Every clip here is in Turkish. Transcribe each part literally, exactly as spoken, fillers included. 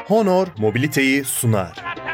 Honor mobiliteyi sunar.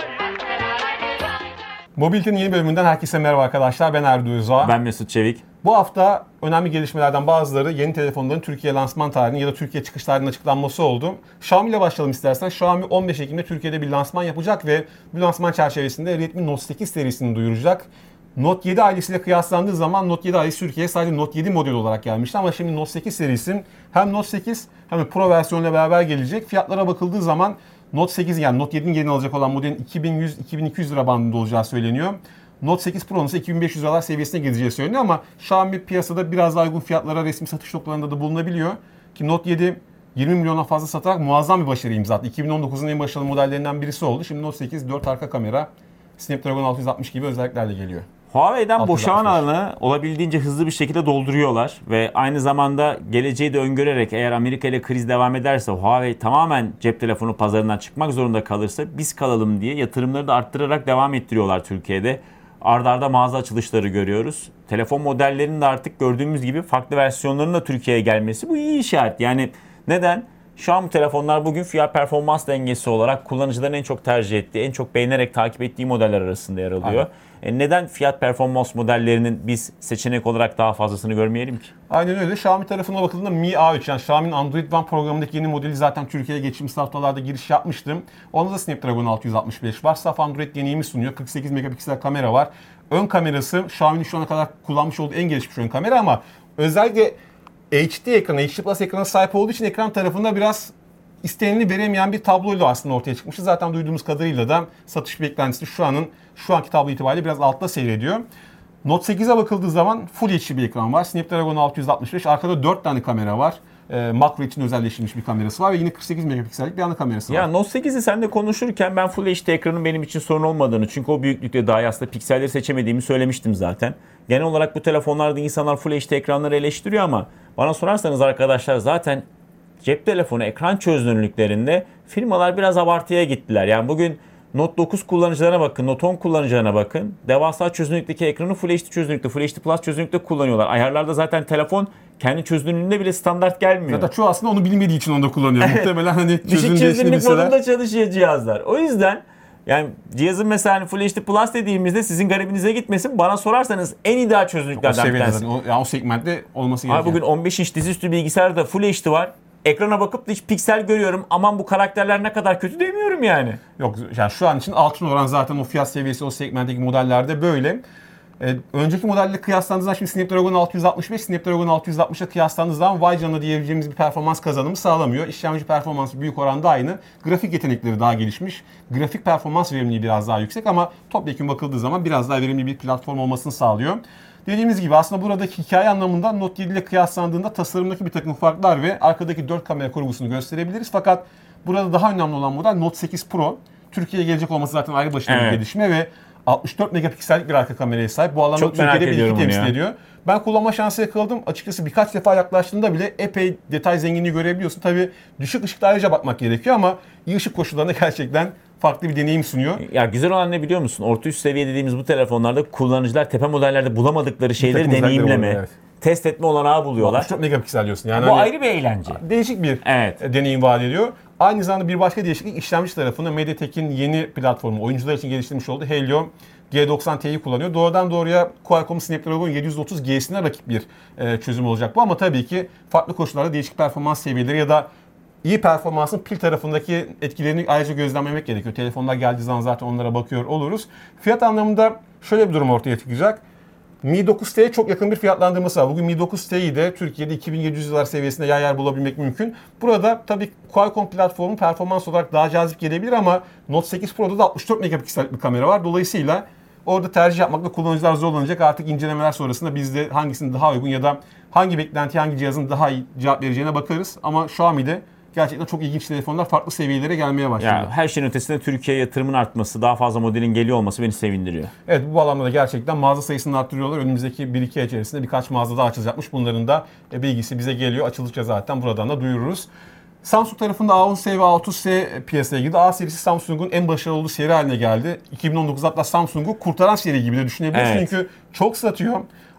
Mobilite'nin yeni bölümünden herkese merhaba arkadaşlar. Ben Erdoğan Özağ. Ben Mesut Çevik. Bu hafta önemli gelişmelerden bazıları yeni telefonların Türkiye lansman tarihinin ya da Türkiye çıkış tarihinin açıklanması oldu. Xiaomi ile başlayalım istersen. Xiaomi on beş Ekim'de Türkiye'de bir lansman yapacak ve bu lansman çerçevesinde Redmi Note sekiz serisini duyuracak. Note yedi ailesiyle kıyaslandığı zaman Note yedi ailesi Türkiye'ye sadece Note yedi modeli olarak gelmişti ama şimdi Note sekiz serisi hem Note sekiz hem de Pro versiyonuyla beraber gelecek. Fiyatlara bakıldığı zaman Note sekiz yani Note yedinin yerini alacak olan modelin iki bin yüz iki bin iki yüz lira bandında olacağı söyleniyor. Note sekiz Pro'nun ise iki bin beş yüz liralar seviyesine gideceği söyleniyor ama Xiaomi piyasada biraz daha uygun fiyatlara resmi satış noktalarında da bulunabiliyor. Ki Note yedi yirmi milyona fazla satarak muazzam bir başarı imza attı. iki bin on dokuzun en başarılı modellerinden birisi oldu. Şimdi Note sekiz dört arka kamera, Snapdragon altı yüz altmış gibi özelliklerle geliyor. Huawei'den boşalan alanı olabildiğince hızlı bir şekilde dolduruyorlar ve aynı zamanda geleceği de öngörerek eğer Amerika ile kriz devam ederse Huawei tamamen cep telefonu pazarından çıkmak zorunda kalırsa biz kalalım diye yatırımları da arttırarak devam ettiriyorlar Türkiye'de. Arda arda mağaza açılışları görüyoruz. Telefon modellerinin de artık gördüğümüz gibi farklı versiyonlarının da Türkiye'ye gelmesi bu iyi işaret. Yani neden? Şu an bu telefonlar bugün fiyat performans dengesi olarak kullanıcıların en çok tercih ettiği, en çok beğenerek takip ettiği modeller arasında yer alıyor. E neden fiyat performans modellerinin biz seçenek olarak daha fazlasını görmeyelim ki? Aynen öyle. Xiaomi tarafına bakıldığında Mi A üç yani Xiaomi'nin Android One programındaki yeni modeli zaten Türkiye'ye geçtiğimiz haftalarda giriş yapmıştım. Onda da Snapdragon altı yüz altmış beş var. Saf Android deneyimi sunuyor. kırk sekiz megapiksel kamera var. Ön kamerası Xiaomi'nin şu ana kadar kullanmış olduğu en gelişmiş ön kamera ama özellikle H D ekranı, H D Plus ekrana sahip olduğu için ekran tarafında biraz istenileni veremeyen bir tabloyla aslında ortaya çıkmıştı. Zaten duyduğumuz kadarıyla da satış beklentisi şu anın şu anki tablo itibariyle biraz altta seyrediyor. Note sekize bakıldığı zaman Full H D bir ekran var. Snapdragon altı yüz altmış beş. Arkada dört tane kamera var. E, makro için özelleştirilmiş bir kamerası var ve yine kırk sekiz megapiksellik bir ana kamerası var. Ya Note sekizi sen de konuşurken ben Full H D ekranın benim için sorun olmadığını çünkü o büyüklükte dahi aslında pikselleri seçemediğimi söylemiştim zaten. Genel olarak bu telefonlarda insanlar Full H D ekranları eleştiriyor ama bana sorarsanız arkadaşlar zaten cep telefonu ekran çözünürlüklerinde firmalar biraz abartıya gittiler. Yani bugün Note dokuz kullanıcılarına bakın, Note on kullanıcılarına bakın. Devasa çözünürlükteki ekranı Full H D çözünürlükte, Full H D Plus çözünürlükte kullanıyorlar. Ayarlarda zaten telefon kendi çözünürlüğünde bile standart gelmiyor. Zaten çoğu aslında onu bilmediği için onu da kullanıyor. Muhtemelen hani düşük çözünürlük modunda çalışıyor cihazlar. O yüzden yani cihazın mesela hani Full H D Plus dediğimizde sizin garibinize gitmesin. Bana sorarsanız en ideal çözünürlüklerden bir tanesi. O, yani o segmentte olması gerekiyor. Abi bugün on beş inç dizüstü bilgisayarda Full H D var. Ekrana bakıp da hiç piksel görüyorum. Aman bu karakterler ne kadar kötü demiyorum yani. Yok yani şu an için altın oran zaten o fiyat seviyesi o segmentteki modellerde böyle. Ee, önceki modelle kıyaslandığı zaman şimdi Snapdragon altı yüz altmış beş, Snapdragon altı yüz altmışa kıyaslandığı zaman vay canına diyebileceğimiz bir performans kazanımı sağlamıyor. İşlemci performansı büyük oranda aynı. Grafik yetenekleri daha gelişmiş. Grafik performans verimliliği biraz daha yüksek ama topyekun bakıldığı zaman biraz daha verimli bir platform olmasını sağlıyor. Dediğimiz gibi aslında buradaki hikaye anlamında Note yedi ile kıyaslandığında tasarımdaki bir takım farklar ve arkadaki dört kamera kurgusunu gösterebiliriz. Fakat burada daha önemli olan model Note sekiz Pro. Türkiye'ye gelecek olması zaten ayrı başına bir evet. gelişme ve altmış dört megapiksellik bir arka kameraya sahip. Bu alanda Türkiye'de bir iki temsil ediyor. Ben kullanma şansı yakaladım. Açıkçası birkaç defa yaklaştığında bile epey detay zenginliği görebiliyorsun. Tabii düşük ışıkta ayrıca bakmak gerekiyor ama iyi ışık koşullarında gerçekten farklı bir deneyim sunuyor. Ya güzel olan ne biliyor musun? Orta üst seviye dediğimiz bu telefonlarda kullanıcılar tepe modellerde bulamadıkları şeyleri deneyimleme, oluyor, evet. test etme olanağı buluyorlar. altmış dört megapiksel diyorsun. Yani bu hani ayrı bir eğlence. Değişik bir evet. deneyim vaat ediyor. Aynı zamanda bir başka değişiklik işlemci tarafında MediaTek'in yeni platformu, oyuncular için geliştirmiş olduğu Helio G doksan Ti'yi kullanıyor. Doğrudan doğruya Qualcomm Snapdragon yedi yüz otuz G'sine rakip bir e, çözüm olacak bu ama tabii ki farklı koşullarda değişik performans seviyeleri ya da iyi performansın pil tarafındaki etkilerini ayrıca gözlemlemek gerekiyor. Telefonlar geldiği zaman zaten onlara bakıyor oluruz. Fiyat anlamında şöyle bir durum ortaya çıkacak. Mi dokuz T'ye çok yakın bir fiyatlandırması var. Bugün Mi dokuz T'yi de Türkiye'de iki bin yedi yüz dolar seviyesinde yer yer bulabilmek mümkün. Burada tabii Qualcomm platformu performans olarak daha cazip gelebilir ama Note sekiz Pro'da da altmış dört megapiksellik bir kamera var. Dolayısıyla orada tercih yapmakla kullanıcılar zorlanacak. Artık incelemeler sonrasında biz de hangisinin daha uygun ya da hangi beklenti, hangi cihazın daha iyi cevap vereceğine bakarız. Ama Xiaomi'de gerçekten çok ilginç telefonlar farklı seviyelere gelmeye başladı. Ya, her şeyin ötesinde Türkiye'ye yatırımın artması, daha fazla modelin geliyor olması beni sevindiriyor. Evet bu bağlamda da gerçekten mağaza sayısını arttırıyorlar. Önümüzdeki bir iki ay içerisinde birkaç mağaza daha açılacakmış. Bunların da bilgisi bize geliyor. Açıldıkça zaten buradan da duyururuz. Samsung tarafında A on S ve A otuz S piyasaya girdi. A serisi Samsung'un en başarılı olduğu seri haline geldi. iki bin on dokuz hatta Samsung'u kurtaran seri gibi de düşünebiliriz. Evet. Çünkü çok satıyor.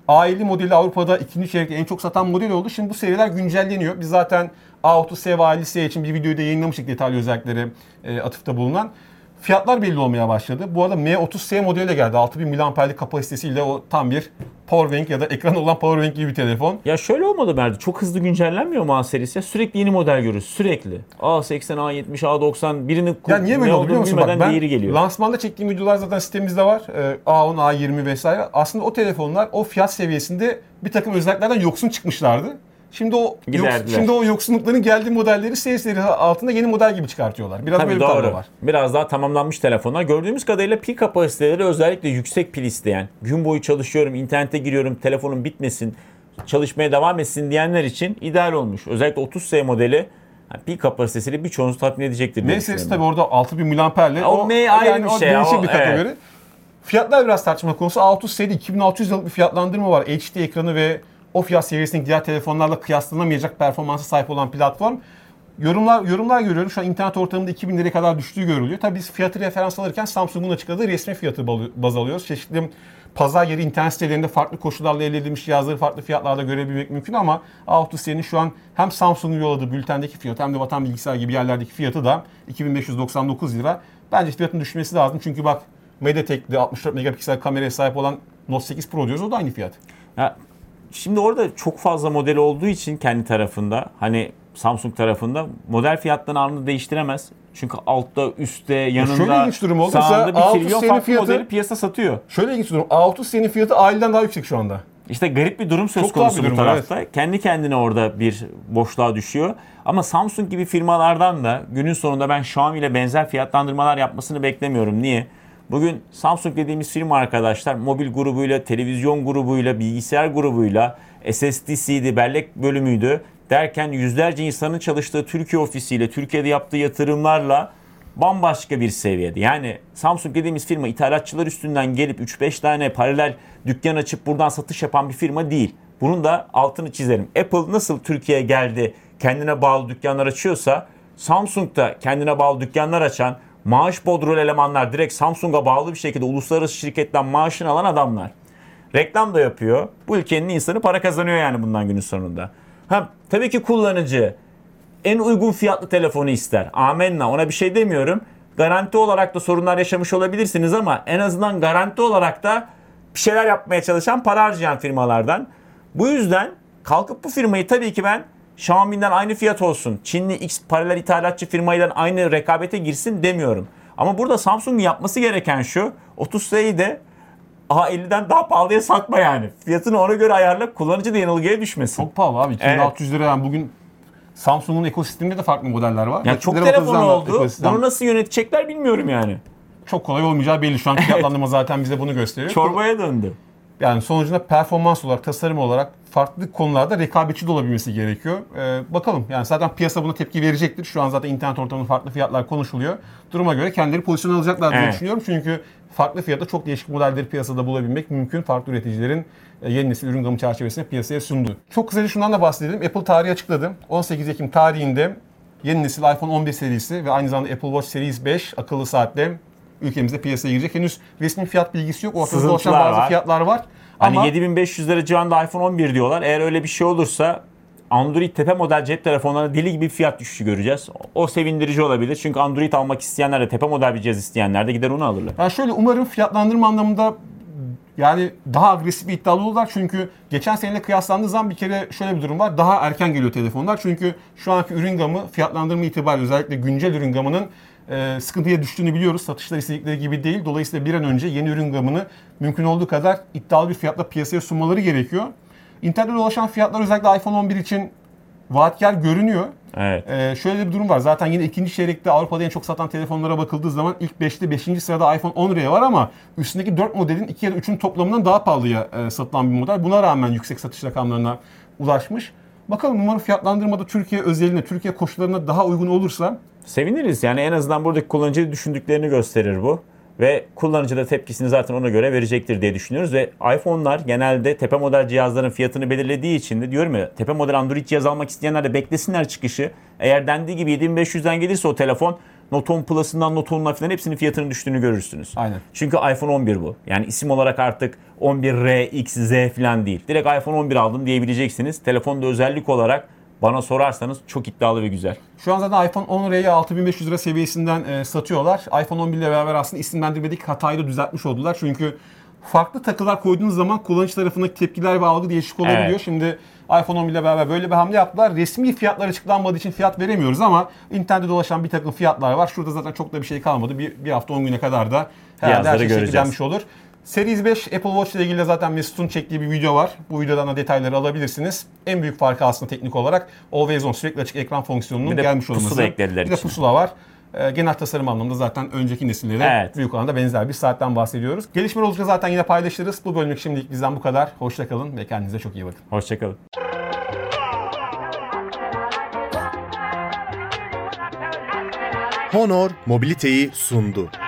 A elli modeli Avrupa'da ikinci çeyrekte en çok satan model oldu. Şimdi bu seriler güncelleniyor. Biz zaten A otuz S ve A elli S için bir videoyu da yayınlamıştık, detaylı özellikleri e, atıfta bulunan. Fiyatlar belli olmaya başladı. Bu arada M otuz S modeli de geldi. altı bin miliamperlik kapasitesiyle o tam bir powerbank ya da ekran olan powerbank gibi bir telefon. Ya şöyle olmadı Merdi. Çok hızlı güncellenmiyor mu A serisi? Sürekli yeni model görürüz. Sürekli. A seksen, A yetmiş, A doksan birini Ya niye böyle oldu biliyor musun? Bak, ben diğeri geliyor. lansmanda çektiğim videolar zaten sitemizde var. Ee, A on, A yirmi vesaire. Aslında o telefonlar o fiyat seviyesinde bir takım özelliklerden yoksun çıkmışlardı. Şimdi o yoks, şimdi o yoksunlukların geldiği modelleri S seri altında yeni model gibi çıkartıyorlar. Biraz Tabii böyle bir doğru. tablo var. Biraz daha tamamlanmış telefonlar. Gördüğümüz kadarıyla pil kapasiteleri özellikle yüksek pil isteyen, gün boyu çalışıyorum, internete giriyorum, telefonum bitmesin, çalışmaya devam etsin diyenler için ideal olmuş. Özellikle otuz S modeli yani pil kapasitesiyle birçoğunuzu tatmin edecektir diye M serisi düşünüyorum. tabii orada altı bin miliamperle. O M ayrı yani bir o şey. değişik O- bir kategori. evet. Fiyatlar biraz tartışma konusu. A otuz S'de iki bin altı yüz liralık bir fiyatlandırma var. H D ekranı ve o fiyat seviyesindeki diğer telefonlarla kıyaslanamayacak performansa sahip olan platform. Yorumlar yorumlar görüyorum. Şu an internet ortamında iki bin liraya kadar düştüğü görülüyor. Tabii biz fiyatı referans alırken Samsung'un açıkladığı resmi fiyatı baz alıyoruz. Çeşitli pazar yeri internet sitelerinde farklı koşullarla elde edilmiş cihazları farklı fiyatlarda görebilmek mümkün ama A otuz S'nin şu an hem Samsung'un yolladığı bültendeki fiyatı hem de Vatan Bilgisayar gibi yerlerdeki fiyatı da iki bin beş yüz doksan dokuz lira. Bence fiyatın düşmesi lazım. Çünkü bak MediaTek'te altmış dört megapiksel kameraya sahip olan Note sekiz Pro diyoruz. O da aynı fiyat. Ya, şimdi orada çok fazla model olduğu için kendi tarafında, hani Samsung tarafında model fiyatlarını anında değiştiremez. Çünkü altta, üstte, yanında, şöyle ilginç durum oldu. sağında Mesela bir trilyon A otuz farklı fiyatı- modeli piyasa satıyor. Şöyle ilginç durum. A otuz S'nin fiyatı A elli'den daha yüksek şu anda. İşte garip bir durum söz Çok tuhaf konusu bir bu durum, tarafta. Kendi kendine orada bir boşluğa düşüyor. Ama Samsung gibi firmalardan da günün sonunda ben Xiaomi ile benzer fiyatlandırmalar yapmasını beklemiyorum. Niye? Bugün Samsung dediğimiz firma arkadaşlar mobil grubuyla, televizyon grubuyla, bilgisayar grubuyla, S S D C D, bellek bölümüydü derken yüzlerce insanın çalıştığı Türkiye ofisiyle, Türkiye'de yaptığı yatırımlarla bambaşka bir seviyede. Yani Samsung dediğimiz firma ithalatçılar üstünden gelip üç beş tane paralel dükkan açıp buradan satış yapan bir firma değil. Bunun da altını çizerim. Apple nasıl Türkiye'ye geldi, kendine bağlı dükkanlar açıyorsa Samsung da kendine bağlı dükkanlar açan, maaş bodrol elemanlar, direkt Samsung'a bağlı bir şekilde uluslararası şirketten maaşını alan adamlar. Reklam da yapıyor. Bu ülkenin insanı para kazanıyor yani bundan günün sonunda. Ha, tabii ki kullanıcı en uygun fiyatlı telefonu ister. Amenna, ona bir şey demiyorum. Garanti olarak da sorunlar yaşamış olabilirsiniz ama en azından garanti olarak da bir şeyler yapmaya çalışan, para harcayan firmalardan. Bu yüzden kalkıp bu firmayı tabii ki ben Xiaomi'den aynı fiyat olsun, Çinli X paralel ithalatçı firmayla aynı rekabete girsin demiyorum. Ama burada Samsung'un yapması gereken şu, otuz S'yi de A elli'den daha pahalıya satma yani. Fiyatını ona göre ayarla, kullanıcı da yanılgıya düşmesin. Çok pahalı abi. iki bin altı yüz lira yani bugün Samsung'un ekosisteminde de farklı modeller var. Yani çok Rakipleri telefon otuzdan da oldu. ekosistem Bunu nasıl yönetecekler bilmiyorum yani. çok kolay olmayacağı belli. Şu an fiyatlandırma zaten bize bunu gösteriyor. Çorbaya döndü. Yani sonucunda performans olarak, tasarım olarak farklı konularda rekabetçi de olabilmesi gerekiyor. Ee, bakalım yani zaten piyasa buna tepki verecektir. Şu an zaten internet ortamında farklı fiyatlar konuşuluyor. Duruma göre kendileri pozisyon alacaklar diye Evet. düşünüyorum. Çünkü farklı fiyatta çok değişik modelleri piyasada bulabilmek mümkün. Farklı üreticilerin e, yeni nesil ürün gamı çerçevesinde piyasaya sundu. Çok kısaca şundan da bahsedelim. Apple tarihi açıkladı. on sekiz Ekim tarihinde yeni nesil iPhone on beş serisi ve aynı zamanda Apple Watch Series beş akıllı saatle ülkemizde piyasaya girecek. Henüz resmi fiyat bilgisi yok. Ortada dolaşan Sızıntılar bazı var. fiyatlar var. Hani Ama yedi bin beş yüz lira civarında iPhone on bir diyorlar. Eğer öyle bir şey olursa Android tepe model cep telefonlarına deli gibi fiyat düşüşü göreceğiz. O sevindirici olabilir. Çünkü Android almak isteyenler de tepe model bir cihaz isteyenler de gider onu alırlar. yani şöyle umarım fiyatlandırma anlamında yani daha agresif bir iddialı olurlar. Çünkü geçen seneyle kıyaslandığı zaman bir kere şöyle bir durum var. Daha erken geliyor telefonlar. Çünkü şu anki ürün gamı fiyatlandırma itibariyle özellikle güncel ürün gamının e, sıkıntıya düştüğünü biliyoruz. Satışlar istedikleri gibi değil. Dolayısıyla bir an önce yeni ürün gamını mümkün olduğu kadar iddialı bir fiyatla piyasaya sunmaları gerekiyor. İnternette dolaşan fiyatlar özellikle iPhone on bir için vaatkar görünüyor. Evet. Ee, şöyle bir durum var. Zaten yine ikinci çeyrekte Avrupa'da en çok satan telefonlara bakıldığı zaman ilk beşte beşinci sırada iPhone on R var ama üstündeki dört modelin iki ya da üçün toplamından daha pahalıya e, satılan bir model. Buna rağmen yüksek satış rakamlarına ulaşmış. Bakalım umarım fiyatlandırmada Türkiye özeline, Türkiye koşullarına daha uygun olursa Seviniriz. Yani en azından buradaki kullanıcı düşündüklerini gösterir bu. Ve kullanıcı da tepkisini zaten ona göre verecektir diye düşünüyoruz. Ve iPhone'lar genelde tepe model cihazların fiyatını belirlediği için de diyorum ya, tepe model Android cihaz almak isteyenler de beklesinler çıkışı. Eğer dendiği gibi yedi bin beş yüzden gelirse o telefon Note on Plus'ından Note on'una falan hepsinin fiyatının düştüğünü görürsünüz. Aynen. Çünkü iPhone on bir bu. Yani isim olarak artık on bir R, X, Z falan değil. Direkt iPhone on bir aldım diyebileceksiniz. Telefonda özellik olarak bana sorarsanız çok iddialı ve güzel. Şu an zaten iPhone on R'yi altı bin beş yüz lira seviyesinden e, satıyorlar. iPhone on bir ile beraber aslında isimlendirmedeki hatayı da düzeltmiş oldular. Çünkü farklı takılar koyduğunuz zaman kullanıcı tarafındaki tepkiler ve algı değişik olabiliyor. Evet. Şimdi iPhone on bir ile beraber böyle bir hamle yaptılar. Resmi fiyatlar açıklanmadığı için fiyat veremiyoruz ama internette dolaşan bir takım fiyatlar var. Şurada zaten çok da bir şey kalmadı. Bir, bir hafta on güne kadar da herhalde her şey şekillenmiş olur. Series beş Apple Watch ile ilgili de zaten Mesut'un çektiği bir video var. Bu videodan da detayları alabilirsiniz. En büyük farkı aslında teknik olarak Always On, sürekli açık ekran fonksiyonunun gelmiş olması. Bir de pusula eklediler. Bir de pusula var. Ee, genel tasarım anlamında zaten önceki nesillere evet. büyük oranda benzer bir saatten bahsediyoruz. Gelişmeler olunca zaten yine paylaşırız. Bu bölümlük şimdilik bizden bu kadar. Hoşça kalın ve kendinize çok iyi bakın. Hoşça kalın. Honor mobiliteyi sundu.